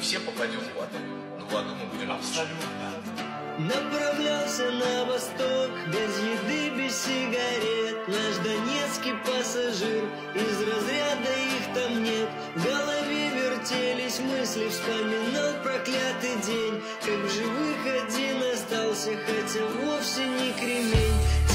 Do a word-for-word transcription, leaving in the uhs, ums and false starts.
все попадем в ад. Ну, в аду мы будем абсолютно. Направлялся на восток, без еды, без сигарет. Наш донецкий пассажир, из разряда их там нет. В голове вертелись мысли, вспоминал проклятый день, как в живых один остался, хотя вовсе не кремень.